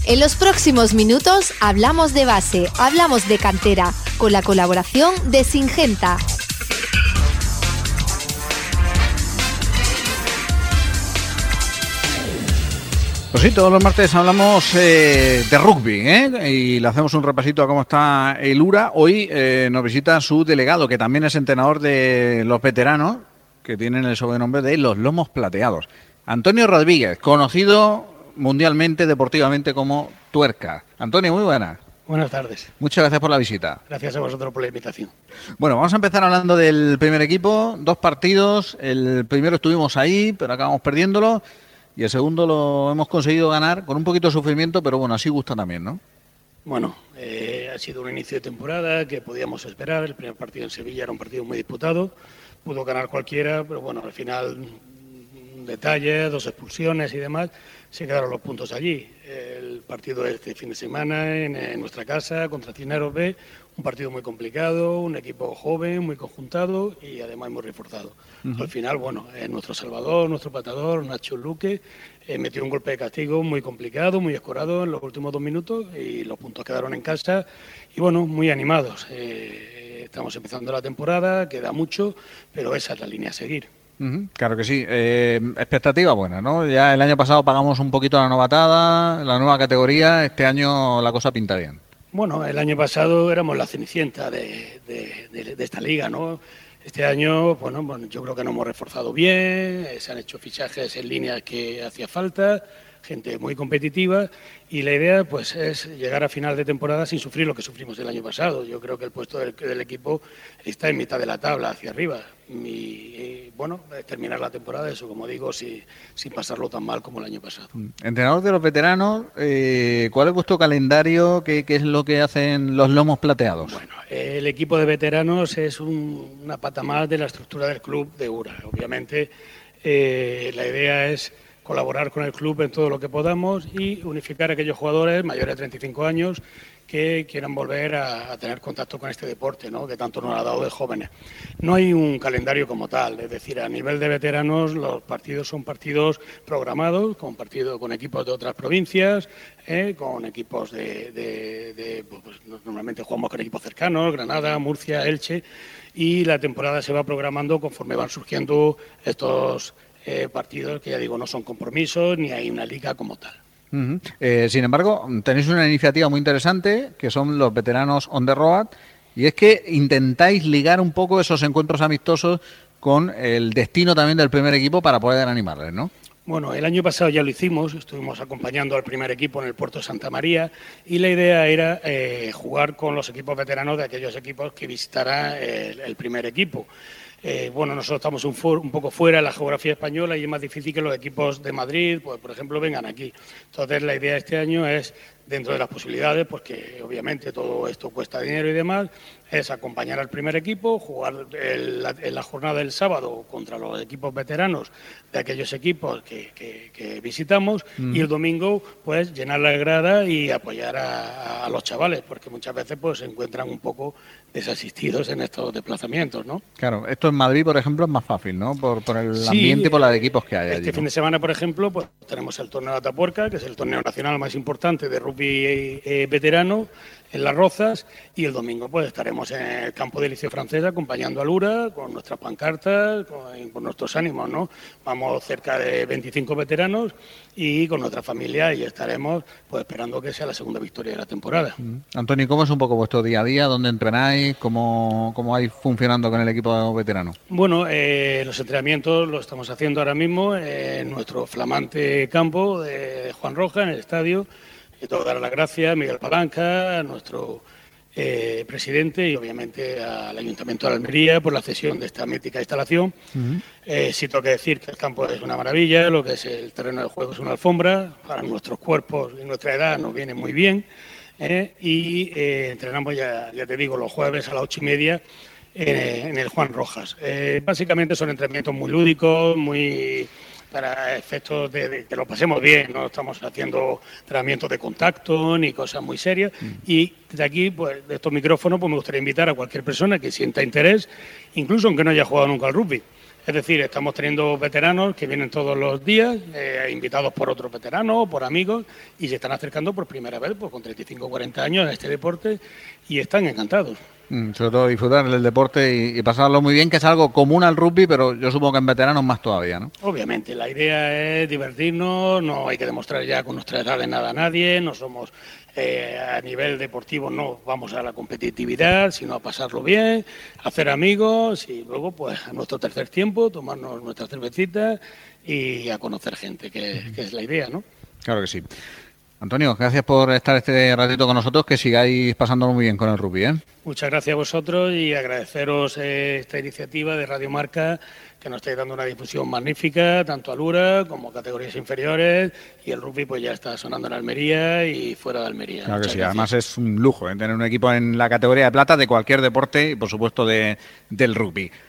En los próximos minutos hablamos de base, hablamos de cantera, con la colaboración de Singenta. Pues sí, todos los martes hablamos de rugby, y le hacemos un repasito a cómo está el URA. Hoy nos visita su delegado, que también es entrenador de los veteranos, que tienen el sobrenombre de los lomos plateados. Antonio Rodríguez, conocido mundialmente, deportivamente como Tuerca. Antonio, muy buenas. Buenas tardes. Muchas gracias por la visita. Gracias a vosotros por la invitación. Bueno, vamos a empezar hablando del primer equipo. 2 partidos. El primero estuvimos ahí, pero acabamos perdiéndolo. Y el segundo lo hemos conseguido ganar con un poquito de sufrimiento, pero bueno, así gusta también, ¿no? Bueno, ha sido un inicio de temporada que podíamos esperar. El primer partido en Sevilla era un partido muy disputado. Pudo ganar cualquiera, pero bueno, al final, un detalle, 2 expulsiones y demás, se quedaron los puntos allí. El partido de este fin de semana en nuestra casa contra Cisneros B, un partido muy complicado, un equipo joven, muy conjuntado y además muy reforzado. Al final, bueno, nuestro salvador, nuestro patador, Nacho Luque, metió un golpe de castigo muy complicado, muy escorado en los últimos 2 minutos y los puntos quedaron en casa y bueno, muy animados. Estamos empezando la temporada, queda mucho, pero esa es la línea a seguir. Claro que sí. Expectativa buena, ¿no? Ya el año pasado pagamos un poquito la novatada, la nueva categoría. Este año la cosa pinta bien. Bueno, el año pasado éramos la cenicienta de esta liga, ¿no? Este año, bueno, yo creo que nos hemos reforzado bien, se han hecho fichajes en líneas que hacía falta, gente muy competitiva y la idea pues es llegar a final de temporada sin sufrir lo que sufrimos el año pasado. Yo creo que el puesto del equipo está en mitad de la tabla, hacia arriba. Y bueno, terminar la temporada, eso como digo, sin pasarlo tan mal como el año pasado. Entrenador de los veteranos, ¿cuál es vuestro calendario? ¿Qué es lo que hacen los lomos plateados? Bueno, el equipo de veteranos es una pata más de la estructura del club de URA. Obviamente la idea es colaborar con el club en todo lo que podamos y unificar a aquellos jugadores mayores de 35 años que quieran volver a tener contacto con este deporte, ¿no?, que tanto nos ha dado de jóvenes. No hay un calendario como tal, es decir, a nivel de veteranos los partidos son partidos programados, con equipos de otras provincias, con equipos pues, normalmente jugamos con equipos cercanos, Granada, Murcia, Elche, y la temporada se va programando conforme van surgiendo estos partidos que, ya digo, no son compromisos ni hay una liga como tal. Sin embargo, tenéis una iniciativa muy interesante que son los veteranos on the road, y es que intentáis ligar un poco esos encuentros amistosos con el destino también del primer equipo para poder animarles, ¿no? Bueno, el año pasado ya lo hicimos, estuvimos acompañando al primer equipo en el puerto de Santa María y la idea era jugar con los equipos veteranos de aquellos equipos que visitará el primer equipo. Bueno, nosotros estamos un poco fuera de la geografía española y es más difícil que los equipos de Madrid, pues por ejemplo, vengan aquí. Entonces la idea este año es, dentro de las posibilidades, porque obviamente todo esto cuesta dinero y demás, es acompañar al primer equipo, jugar en la jornada del sábado contra los equipos veteranos de aquellos equipos que visitamos y el domingo pues llenar la grada y apoyar a los chavales, porque muchas veces pues se encuentran un poco desasistidos en estos desplazamientos, ¿no? Claro, esto en Madrid, por ejemplo, es más fácil, ¿no? Por el ambiente y por la de equipos que hay allí, Este fin de semana, por ejemplo, pues tenemos el torneo de Atapuerca, que es el torneo nacional más importante de rugby veterano en Las Rozas, y el domingo pues estaremos en el campo de Liceo Francés acompañando al URA con nuestras pancartas, con nuestros ánimos, ¿no? Vamos cerca de 25 veteranos y con nuestra familia y estaremos pues esperando que sea la segunda victoria de la temporada. Antonio, ¿cómo es un poco vuestro día a día? ¿Dónde entrenáis? ¿Cómo vais funcionando con el equipo veterano? Bueno, los entrenamientos los estamos haciendo ahora mismo en nuestro flamante campo de Juan Roja, en el estadio. Tengo que dar las gracias a Miguel Palanca, a nuestro presidente y obviamente al Ayuntamiento de Almería por la cesión de esta mítica instalación. Sí tengo que decir que el campo es una maravilla, lo que es el terreno de juego es una alfombra, para nuestros cuerpos y nuestra edad nos viene muy bien, y entrenamos ya te digo, los jueves a las 8:30 en el Juan Rojas. Básicamente son entrenamientos muy lúdicos, muy para efectos de que lo pasemos bien, no estamos haciendo entrenamientos de contacto ni cosas muy serias. Y desde aquí, pues de estos micrófonos, pues me gustaría invitar a cualquier persona que sienta interés, incluso aunque no haya jugado nunca al rugby, Es decir, estamos teniendo veteranos que vienen todos los días, invitados por otros veteranos, por amigos, y se están acercando por primera vez, pues con 35 o 40 años a este deporte, y están encantados. Sobre todo disfrutar del deporte y pasarlo muy bien, que es algo común al rugby, pero yo supongo que en veteranos más todavía, ¿no? Obviamente, la idea es divertirnos, no hay que demostrar ya con nuestra edad de nada a nadie, no somos a nivel deportivo, no vamos a la competitividad, sino a pasarlo bien, hacer amigos y luego pues a nuestro tercer tiempo tomarnos nuestras cervecitas y a conocer gente, que es la idea, ¿no? Claro que sí. Antonio, gracias por estar este ratito con nosotros, que sigáis pasándolo muy bien con el rugby, ¿eh? Muchas gracias a vosotros y agradeceros esta iniciativa de Radio Marca, que nos estáis dando una difusión magnífica, tanto a Lura como a categorías inferiores, y el rugby pues ya está sonando en Almería y fuera de Almería. Claro que sí, gracias. Además es un lujo tener un equipo en la categoría de plata de cualquier deporte y por supuesto del rugby.